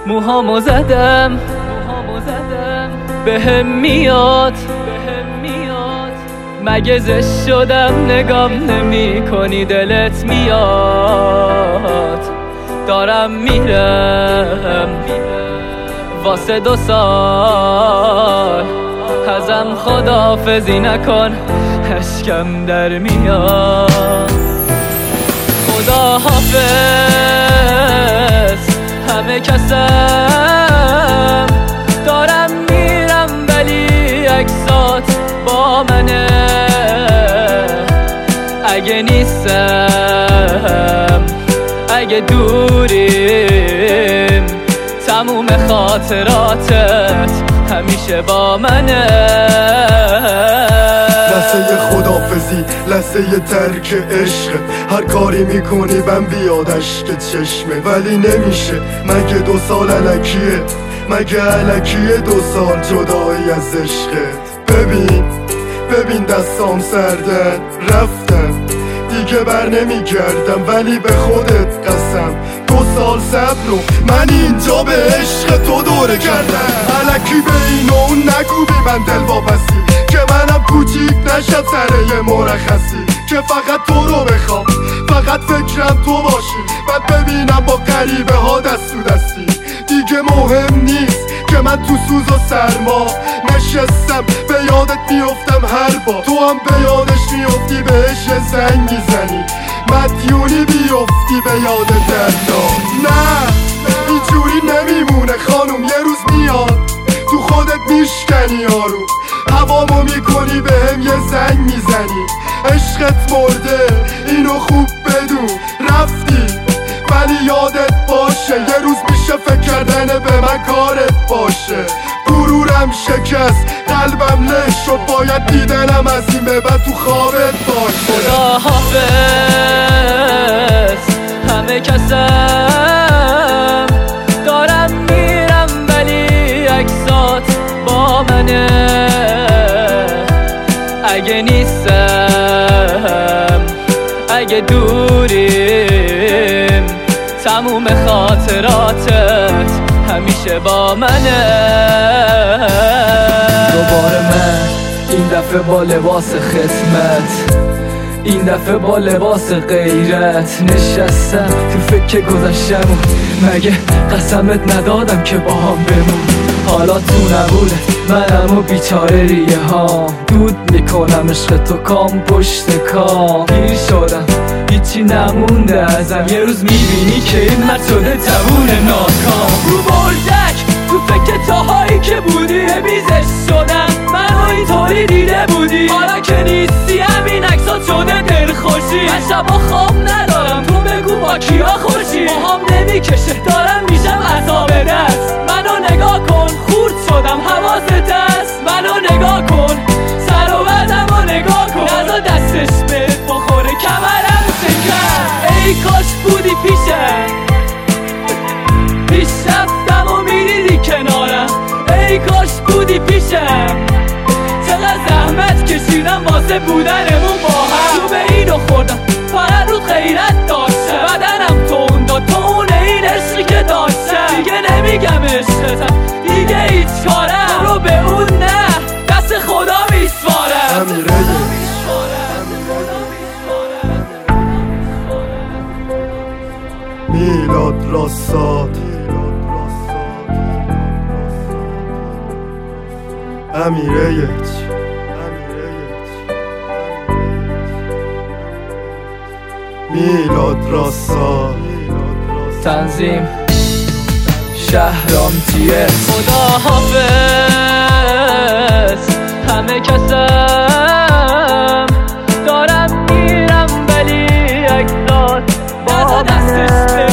موهامو زدم بهم میاد مگه زشت شدم نگام نمی کنی دلت میاد دارم میرم واسه 2 سال ازم خداحافظی نکن اشکم در میاد خدا حافظ همه کسم دارم میرم ولی عکسات با منه اگه نیستم اگه دوریم تموم خاطراتت همیشه با منه لحظه خدافزی لحظه ترک عشق هر کاری میکنی من بیاد اشک چشمه ولی نمیشه مگه 2 سال الکیه مگه الکیه 2 سال جدایی از عشقت ببین دستام سردن رفتم دیگه بر نمیگردم ولی به خودت قسم 2 سال صبر رو من اینجا به عشق تو دوره کردم الکی به این و اون نگو بی من دل واپسی که منم کوچیک نشد سر یه مرخصی که فقط تو رو بخوام فقط فکرم تو باشی بعد ببینم با غریبه ها دست تو دستی دیگه مهم نیست که من تو سوز و سرما نشستم به یادت میفتم هر بار تو هم به یادش میفتی بهش زنگ میزنی مدیونی بیفتی به یاد دردا نه اینجوری نمیمونه خانوم یه روز میاد تو خودت میشکنی یارو هوامو میکنی بهم یه زنگ میزنی عشقت مرده اینو خوب بدون رفتی ولی یادت باشه یه روز میشه فکر کردن به من کارت باشه غرورم شکست قلبم له شد باید دیدنم از این به بعد تو خوابت باشه خدا حافظ همه کسم دارم میرم ولی عکسات با منه اگه نیستم اگه دوریم تموم خاطراتت همیشه با منه دوباره من این دفعه با لباس خدمت این دفعه با لباس غیرت نشستم تو فکر گذشتم و مگه قسمت ندادم که با هم بمون حالا تو نبوده منم و بیچاره ریه ها دود میکنم عشق تو کام پشت کام پیر شدم هیچی نمونده ازم یه روز میبینی که این مرد شده جوون ناکام رو بردک تو فکر تاهایی که بودی بیزش شدم منو اینطوری دیده بودی حالا که نیستی همین عکسات شده دلخوشی من شبا خواب ندارم تو بگو با کیا خوشی ماهام نمیکشه دارم میشم عذاب دست منو نگاه کن خورد شدم حواست هست منو نگاه کن سر و بدم و نگاه کن نزا دستش بهت بخوره کمرم شکر ای کاش بودی پیشم پیش رفتم و میریدی کنارم ای کاش بودی پیشم چقدر زحمت کشیدم واسه بودنمون با هم تو به اینو خوردم فقط رو غیرت داشتم بدنم تون داد تو اونه این عشقی که داشتم دیگه نمیگم عشقتم دیگه هیچ کارم رو به اون نه دست خدا میسپارم میلاد راستاد امیره میلاد راستاد تنظیم شهرام تیه خدا حافظ همه کسم دارم میرم ولی عکسات با دستش